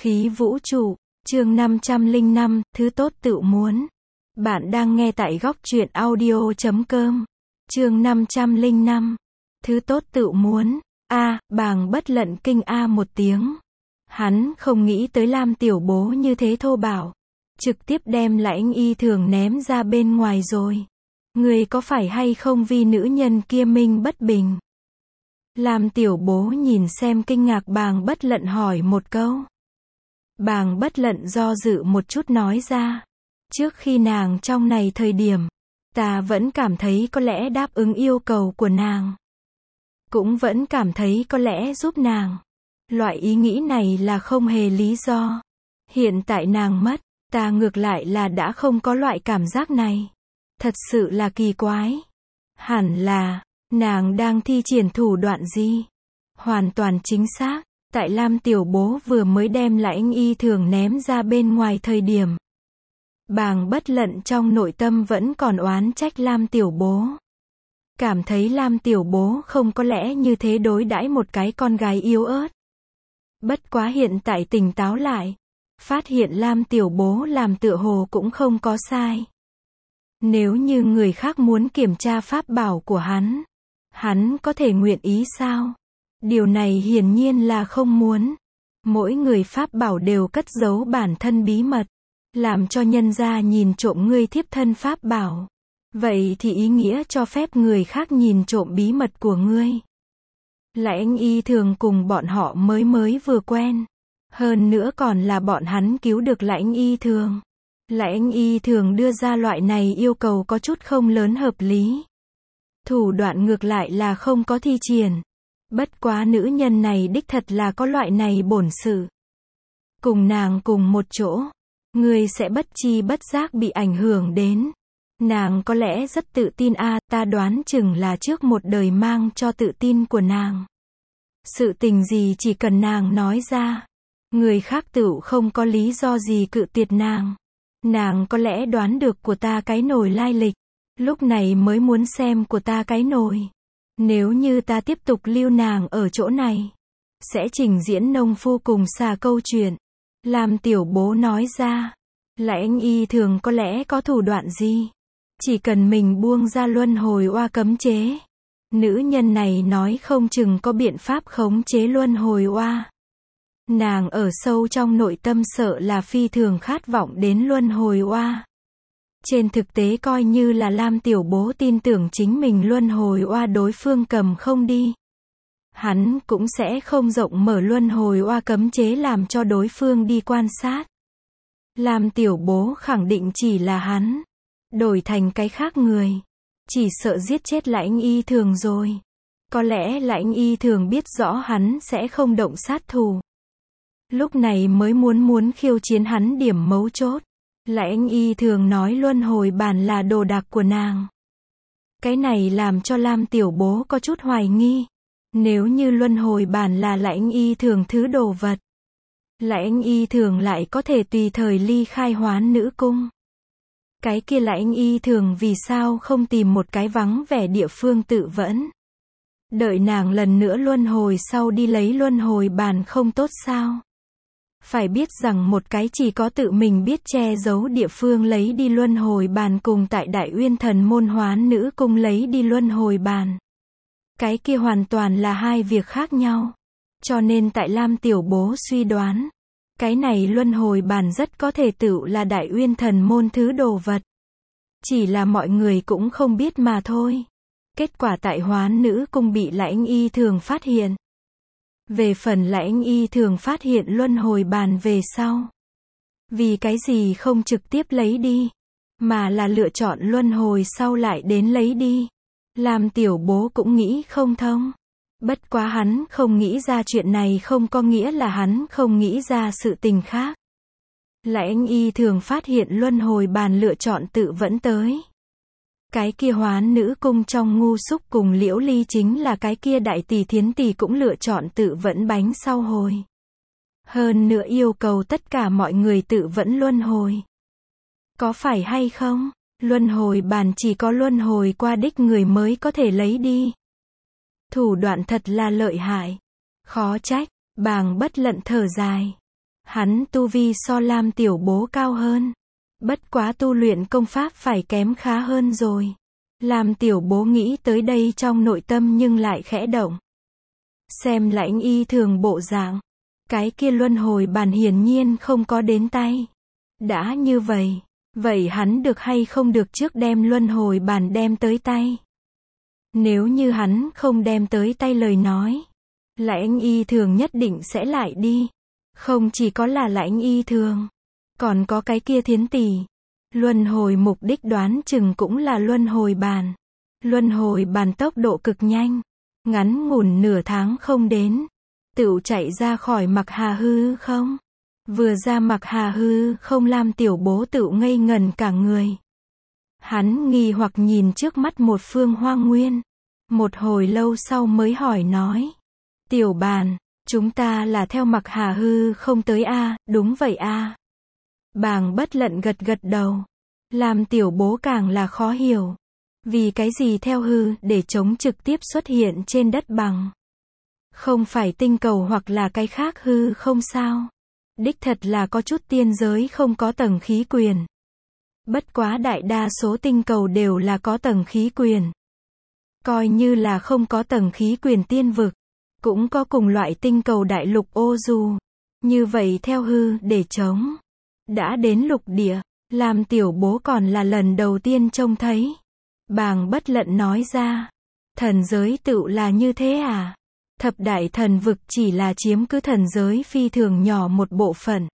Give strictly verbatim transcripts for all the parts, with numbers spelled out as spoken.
Khí vũ trụ, chương năm trăm lẻ năm, thứ tốt tự muốn. Bạn đang nghe tại góc truyện audio chấm com. Chương năm trăm lẻ năm, thứ tốt tự muốn. A, bàng bất lận kinh a một tiếng. Hắn không nghĩ tới Lam tiểu bố như thế thô bạo. Trực tiếp đem Lãnh Y Thường ném ra bên ngoài rồi. Người có phải hay không vì nữ nhân kia minh bất bình? Lam tiểu bố nhìn xem kinh ngạc bàng bất lận hỏi một câu. Bàng bất lận do dự một chút nói ra. Trước khi nàng trong này thời điểm, ta vẫn cảm thấy có lẽ đáp ứng yêu cầu của nàng. Cũng vẫn cảm thấy có lẽ giúp nàng. Loại ý nghĩ này là không hề lý do. Hiện tại nàng mất, ta ngược lại là đã không có loại cảm giác này. Thật sự là kỳ quái. Hẳn là, nàng đang thi triển thủ đoạn gì? Hoàn toàn chính xác. Tại Lam tiểu bố vừa mới đem Lãnh Y Thường ném ra bên ngoài thời điểm, bàng bất lận trong nội tâm vẫn còn oán trách Lam tiểu bố. Cảm thấy Lam tiểu bố không có lẽ như thế đối đãi một cái con gái yếu ớt. Bất quá hiện tại tỉnh táo lại, phát hiện Lam tiểu bố làm tựa hồ cũng không có sai. Nếu như người khác muốn kiểm tra pháp bảo của hắn, hắn có thể nguyện ý sao? Điều này hiển nhiên là không muốn. Mỗi người pháp bảo đều cất giấu bản thân bí mật, làm cho nhân gia nhìn trộm ngươi thiếp thân pháp bảo. Vậy thì ý nghĩa cho phép người khác nhìn trộm bí mật của ngươi. Lãnh Y Thường cùng bọn họ mới mới vừa quen. Hơn nữa còn là bọn hắn cứu được Lãnh Y Thường. Lãnh Y Thường đưa ra loại này yêu cầu có chút không lớn hợp lý. Thủ đoạn ngược lại là không có thi triển. Bất quá nữ nhân này đích thật là có loại này bổn sự. Cùng nàng cùng một chỗ, ngươi sẽ bất chi bất giác bị ảnh hưởng đến. Nàng có lẽ rất tự tin a, ta đoán chừng là trước một đời mang cho tự tin của nàng. Sự tình gì chỉ cần nàng nói ra, người khác tựu không có lý do gì cự tuyệt nàng. Nàng có lẽ đoán được của ta cái nồi lai lịch, lúc này mới muốn xem của ta cái nồi. Nếu như ta tiếp tục lưu nàng ở chỗ này, sẽ trình diễn nông phu cùng xà câu chuyện. Lam tiểu bố nói ra, Lãnh Y Thường có lẽ có thủ đoạn gì? Chỉ cần mình buông ra luân hồi oa cấm chế. Nữ nhân này nói không chừng có biện pháp khống chế luân hồi oa. Nàng ở sâu trong nội tâm sợ là phi thường khát vọng đến luân hồi oa. Trên thực tế coi như là Lam tiểu bố tin tưởng chính mình luân hồi oa đối phương cầm không đi, hắn cũng sẽ không rộng mở luân hồi oa cấm chế làm cho đối phương đi quan sát. Lam tiểu bố khẳng định chỉ là hắn, đổi thành cái khác người, chỉ sợ giết chết Lãnh Y Thường rồi. Có lẽ Lãnh Y Thường biết rõ hắn sẽ không động sát thủ, lúc này mới muốn muốn khiêu chiến hắn điểm mấu chốt. Lãnh Y Thường nói luân hồi bàn là đồ đạc của nàng. Cái này làm cho Lam tiểu bố có chút hoài nghi. Nếu như luân hồi bàn là Lãnh Y Thường thứ đồ vật, Lãnh Y Thường lại có thể tùy thời ly khai Hoán Nữ Cung. Cái kia Lãnh Y Thường vì sao không tìm một cái vắng vẻ địa phương tự vẫn? Đợi nàng lần nữa luân hồi sau đi lấy luân hồi bàn không tốt sao? Phải biết rằng một cái chỉ có tự mình biết che giấu địa phương lấy đi luân hồi bàn cùng tại Đại Uyên Thần Môn Hoán Nữ Cung lấy đi luân hồi bàn, cái kia hoàn toàn là hai việc khác nhau. Cho nên tại Lam tiểu bố suy đoán, cái này luân hồi bàn rất có thể tựu là Đại Uyên Thần Môn thứ đồ vật. Chỉ là mọi người cũng không biết mà thôi. Kết quả tại Hoán Nữ Cung bị Lãnh Y Thường phát hiện. Về phần Lãnh Y Thường phát hiện luân hồi bàn về sau, vì cái gì không trực tiếp lấy đi, mà là lựa chọn luân hồi sau lại đến lấy đi. Lam tiểu bố cũng nghĩ không thông. Bất quá hắn không nghĩ ra chuyện này không có nghĩa là hắn không nghĩ ra sự tình khác. Lãnh Y Thường phát hiện luân hồi bàn lựa chọn tự vẫn tới. Cái kia Hoán Nữ Cung trong ngu xúc cùng Liễu Ly chính là cái kia đại tỷ thiến tỷ cũng lựa chọn tự vẫn bánh sau hồi. Hơn nữa yêu cầu tất cả mọi người tự vẫn luân hồi. Có phải hay không? Luân hồi bàn chỉ có luân hồi qua đích người mới có thể lấy đi. Thủ đoạn thật là lợi hại. Khó trách, bàng bất lận thở dài. Hắn tu vi so Lam tiểu bố cao hơn. Bất quá tu luyện công pháp phải kém khá hơn rồi. Lam tiểu bố nghĩ tới đây trong nội tâm nhưng lại khẽ động. Xem Lãnh Y Thường bộ dạng, cái kia luân hồi bàn hiển nhiên không có đến tay. Đã như vậy, vậy hắn được hay không được trước đem luân hồi bàn đem tới tay? Nếu như hắn không đem tới tay lời nói, Lãnh Y Thường nhất định sẽ lại đi. Không chỉ có là Lãnh Y Thường, còn có cái kia Thiến tỷ. Luân hồi mục đích đoán chừng cũng là luân hồi bàn. Luân hồi bàn tốc độ cực nhanh, ngắn ngủn nửa tháng không đến, tựu chạy ra khỏi Mặc Hà hư không. Vừa ra Mặc Hà hư không, Lam tiểu bố tựu ngây ngần cả người. Hắn nghi hoặc nhìn trước mắt một phương hoang nguyên. Một hồi lâu sau mới hỏi nói. Tiểu bàn, chúng ta là theo Mặc Hà hư không tới a? Đúng vậy a. Bàng Bất Lận gật gật đầu. Lam tiểu bố càng là khó hiểu. Vì cái gì theo hư để chống trực tiếp xuất hiện trên đất bằng? Không phải tinh cầu hoặc là cái khác hư không sao? Đích thật là có chút tiên giới không có tầng khí quyển. Bất quá đại đa số tinh cầu đều là có tầng khí quyển. Coi như là không có tầng khí quyển tiên vực, cũng có cùng loại tinh cầu đại lục ô du. Như vậy theo hư để chống, đã đến lục địa, Lam tiểu bố còn là lần đầu tiên trông thấy. Bàng Bất Lận nói ra, thần giới tựu là như thế à? Thập đại thần vực chỉ là chiếm cứ thần giới phi thường nhỏ một bộ phận.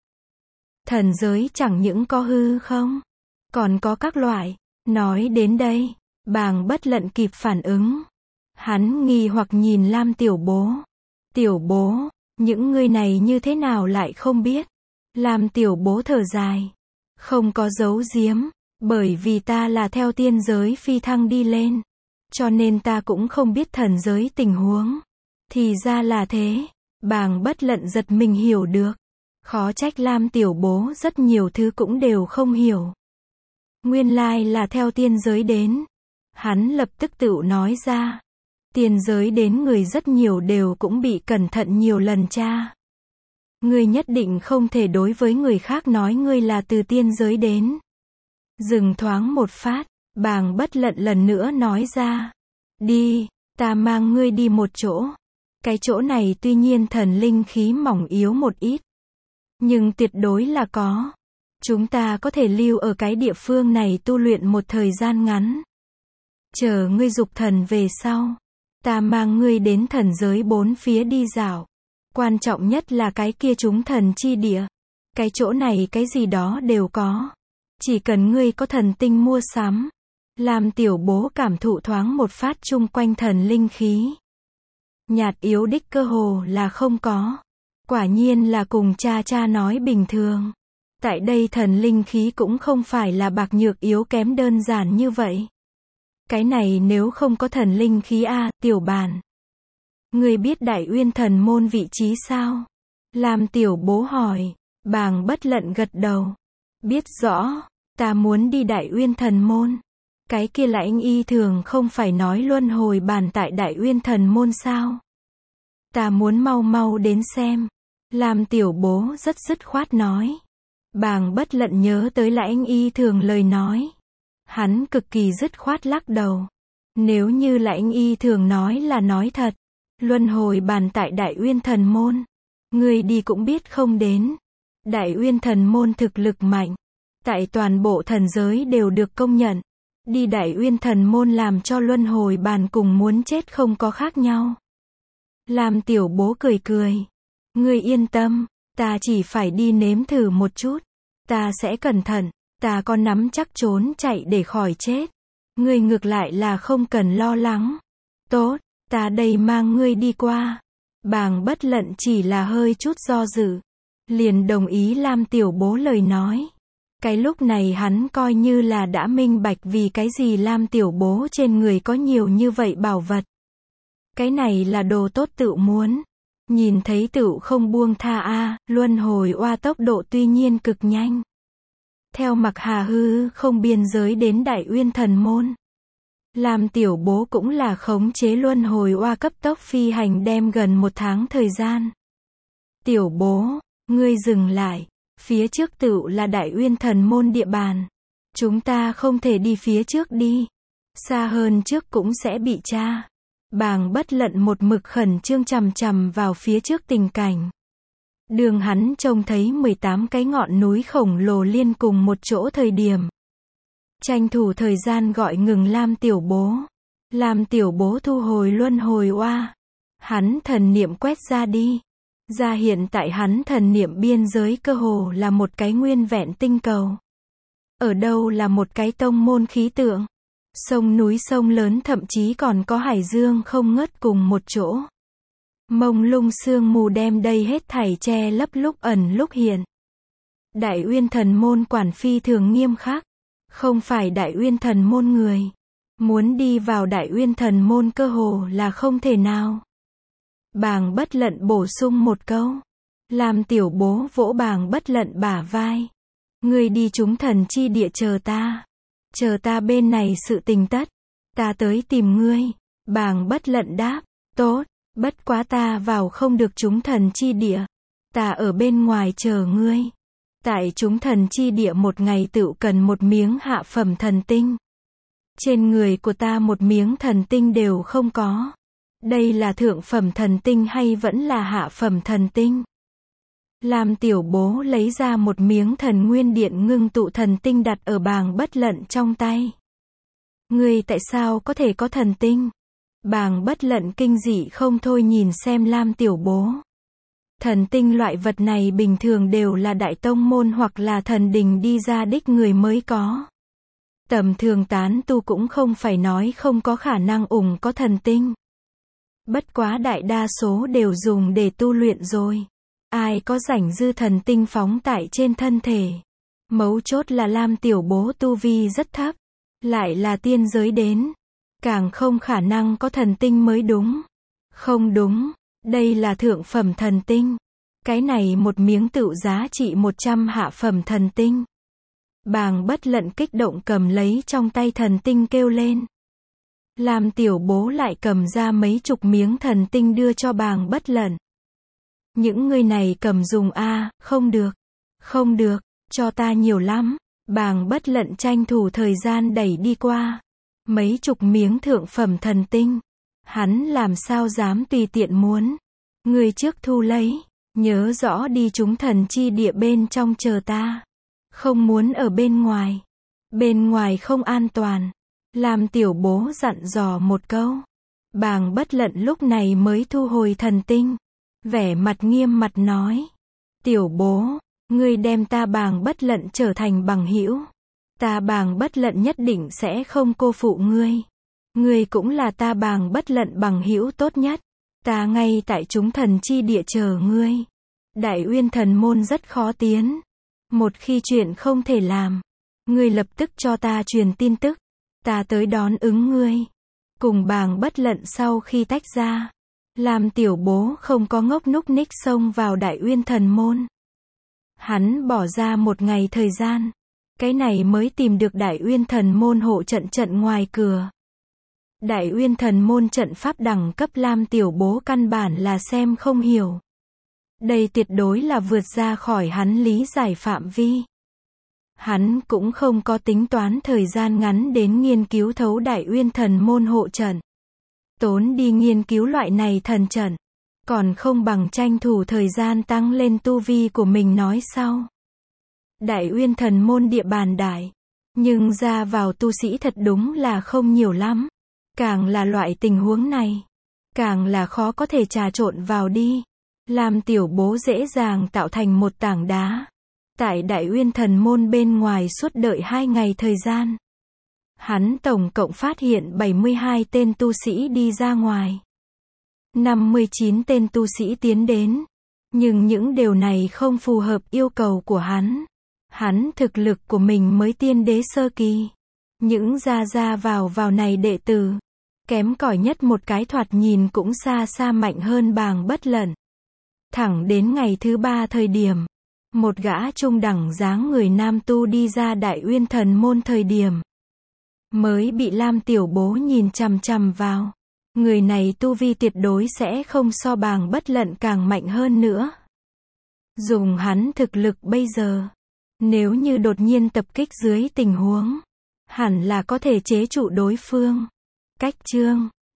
Thần giới chẳng những có hư không, còn có các loại. Nói đến đây, Bàng Bất Lận kịp phản ứng. Hắn nghi hoặc nhìn Lam tiểu bố. Tiểu bố, những người này như thế nào lại không biết? Lam tiểu bố thở dài. Không có giấu giếm, bởi vì ta là theo tiên giới phi thăng đi lên. Cho nên ta cũng không biết thần giới tình huống. Thì ra là thế. Bàng Bất Lận giật mình hiểu được. Khó trách Lam tiểu bố rất nhiều thứ cũng đều không hiểu. Nguyên lai là theo tiên giới đến. Hắn lập tức tự nói ra. Tiên giới đến người rất nhiều đều cũng bị cẩn thận nhiều lần tra. Ngươi nhất định không thể đối với người khác nói ngươi là từ tiên giới đến. Dừng thoáng một phát, Bàng Bất Lận lần nữa nói ra. Đi, ta mang ngươi đi một chỗ. Cái chỗ này tuy nhiên thần linh khí mỏng yếu một ít, nhưng tuyệt đối là có. Chúng ta có thể lưu ở cái địa phương này tu luyện một thời gian ngắn. Chờ ngươi dục thần về sau, ta mang ngươi đến thần giới bốn phía đi dạo. Quan trọng nhất là cái kia chúng thần chi địa. Cái chỗ này cái gì đó đều có. Chỉ cần ngươi có thần tinh mua sắm. Làm tiểu bố cảm thụ thoáng một phát chung quanh thần linh khí. Nhạt yếu đích cơ hồ là không có. Quả nhiên là cùng cha cha nói bình thường. Tại đây thần linh khí cũng không phải là bạc nhược yếu kém đơn giản như vậy. Cái này nếu không có thần linh khí a, tiểu bàn. Ngươi biết Đại Uyên Thần Môn vị trí sao? Làm tiểu bố hỏi. Bàng Bất Lận gật đầu. Biết rõ, ta muốn đi Đại Uyên Thần Môn. Cái kia Lãnh Y Thường không phải nói luân hồi bàn tại Đại Uyên Thần Môn sao? Ta muốn mau mau đến xem. Làm tiểu bố rất dứt khoát nói. Bàng Bất Lận nhớ tới Lãnh Y Thường lời nói. Hắn cực kỳ dứt khoát lắc đầu. Nếu như Lãnh Y Thường nói là nói thật, luân hồi bàn tại Đại Uyên Thần Môn, người đi cũng biết không đến. Đại Uyên Thần Môn thực lực mạnh, tại toàn bộ thần giới đều được công nhận. Đi Đại Uyên Thần Môn làm cho luân hồi bàn cùng muốn chết không có khác nhau. Làm tiểu bố cười cười. Ngươi yên tâm, ta chỉ phải đi nếm thử một chút. Ta sẽ cẩn thận, ta có nắm chắc trốn chạy để khỏi chết. Ngươi ngược lại là không cần lo lắng. Tốt, ta đây mang ngươi đi qua. Bàng Bất Lận chỉ là hơi chút do dự, liền đồng ý Lam tiểu bố lời nói. Cái lúc này hắn coi như là đã minh bạch vì cái gì Lam tiểu bố trên người có nhiều như vậy bảo vật. Cái này là đồ tốt tự muốn. Nhìn thấy tự không buông tha a, luân hồi oa tốc độ tuy nhiên cực nhanh. Theo Mặc Hà hư không biên giới đến Đại Uyên Thần Môn. Lam tiểu bố cũng là khống chế luân hồi oa cấp tốc phi hành đem gần một tháng thời gian. Tiểu bố, Ngươi dừng lại. Phía trước tựu là Đại Uyên Thần Môn địa bàn. Chúng ta không thể đi phía trước đi. Xa hơn trước cũng sẽ bị tra. Bàng Bất Lận một mực khẩn trương chằm chằm vào phía trước tình cảnh. Đường hắn trông thấy mười tám cái ngọn núi khổng lồ liên cùng một chỗ thời điểm. Tranh thủ thời gian gọi ngừng Lam Tiểu Bố. Lam Tiểu Bố thu hồi luân hồi oa. Hắn thần niệm quét ra đi. Ra hiện tại hắn thần niệm biên giới cơ hồ là một cái nguyên vẹn tinh cầu. Ở đâu là một cái tông môn khí tượng. Sông núi sông lớn thậm chí còn có hải dương không ngớt cùng một chỗ. Mông lung sương mù đem đây hết thảy che lấp lúc ẩn lúc hiện. Đại Uyên Thần Môn quản phi thường nghiêm khắc. Không phải Đại Uyên Thần Môn người. Muốn đi vào Đại Uyên Thần Môn cơ hồ là không thể nào. Bàng Bất Lận bổ sung một câu. Làm Tiểu Bố vỗ Bàng Bất Lận bả vai. Ngươi đi chúng thần chi địa chờ ta. Chờ ta bên này sự tình tất. Ta tới tìm ngươi. Bàng Bất Lận đáp. Tốt, bất quá ta vào không được chúng thần chi địa. Ta ở bên ngoài chờ ngươi. Tại chúng thần chi địa một ngày tựu cần một miếng hạ phẩm thần tinh. Trên người của ta một miếng thần tinh đều không có. Đây là thượng phẩm thần tinh hay vẫn là hạ phẩm thần tinh? Làm Tiểu Bố lấy ra một miếng thần nguyên điện ngưng tụ thần tinh đặt ở Bàng Bất Lận trong tay. Ngươi tại sao có thể có thần tinh? Bàng Bất Lận kinh dị không thôi nhìn xem Lam Tiểu Bố. Thần tinh loại vật này bình thường đều là đại tông môn hoặc là thần đình đi ra đích người mới có. Tầm thường tán tu cũng không phải nói không có khả năng ủng có thần tinh. Bất quá đại đa số đều dùng để tu luyện rồi. Ai có rảnh dư thần tinh phóng tại trên thân thể. Mấu chốt là Lam Tiểu Bố tu vi rất thấp. Lại là tiên giới đến. Càng không khả năng có thần tinh mới đúng. Không đúng. Đây là thượng phẩm thần tinh. Cái này một miếng tựu giá trị một trăm hạ phẩm thần tinh. Bàng Bất Lận kích động cầm lấy trong tay thần tinh kêu lên. Làm Tiểu Bố lại cầm ra mấy chục miếng thần tinh đưa cho Bàng Bất Lận. Những người này cầm dùng a, à, không được. Không được, cho ta nhiều lắm. Bàng Bất Lận tranh thủ thời gian đẩy đi qua. Mấy chục miếng thượng phẩm thần tinh. Hắn làm sao dám tùy tiện muốn. Người trước thu lấy. Nhớ rõ đi chúng thần chi địa bên trong chờ ta. Không muốn ở bên ngoài. Bên ngoài không an toàn. Làm Tiểu Bố dặn dò một câu. Bàng Bất Lận lúc này mới thu hồi thần tinh. Vẻ mặt nghiêm mặt nói. Tiểu Bố, ngươi đem ta Bàng Bất Lận trở thành bằng hữu. Ta Bàng Bất Lận nhất định sẽ không cô phụ ngươi. Ngươi cũng là ta Bàng Bất Lận bằng hữu tốt nhất. Ta ngay tại chúng thần chi địa chờ ngươi. Đại Uyên Thần Môn rất khó tiến. Một khi chuyện không thể làm, ngươi lập tức cho ta truyền tin tức. Ta tới đón ứng ngươi. Cùng Bàng Bất Lận sau khi tách ra, làm Tiểu Bố không có ngốc núc ních xông vào Đại Uyên Thần Môn. Hắn bỏ ra một ngày thời gian. Cái này mới tìm được Đại Uyên Thần Môn hộ trận trận ngoài cửa. Đại Uyên Thần Môn trận pháp đẳng cấp Lam Tiểu Bố căn bản là xem không hiểu. Đây tuyệt đối là vượt ra khỏi hắn lý giải phạm vi. Hắn cũng không có tính toán thời gian ngắn đến nghiên cứu thấu Đại Uyên Thần Môn hộ trận. Tốn đi nghiên cứu loại này thần trận. Còn không bằng tranh thủ thời gian tăng lên tu vi của mình nói sau. Đại Uyên Thần Môn địa bàn đại. Nhưng ra vào tu sĩ thật đúng là không nhiều lắm. Càng là loại tình huống này. Càng là khó có thể trà trộn vào đi. Làm Tiểu Bố dễ dàng tạo thành một tảng đá. Tại Đại Uyên Thần Môn bên ngoài suốt đợi hai ngày thời gian. Hắn tổng cộng phát hiện bảy mươi hai tên tu sĩ đi ra ngoài. năm mươi chín tên tu sĩ tiến đến. Nhưng những điều này không phù hợp yêu cầu của hắn. Hắn thực lực của mình mới tiên đế sơ kỳ. Những ra ra vào vào này đệ tử. Kém cỏi nhất một cái thoạt nhìn cũng xa xa mạnh hơn Bàng Bất Lận. Thẳng đến ngày thứ ba thời điểm. Một gã trung đẳng dáng người nam tu đi ra Đại Uyên Thần Môn thời điểm. Mới bị Lam Tiểu Bố nhìn chằm chằm vào. Người này tu vi tuyệt đối sẽ không so Bàng Bất Lận càng mạnh hơn nữa. Dùng hắn thực lực bây giờ, nếu như đột nhiên tập kích dưới tình huống, hẳn là có thể chế trụ đối phương. Cách chương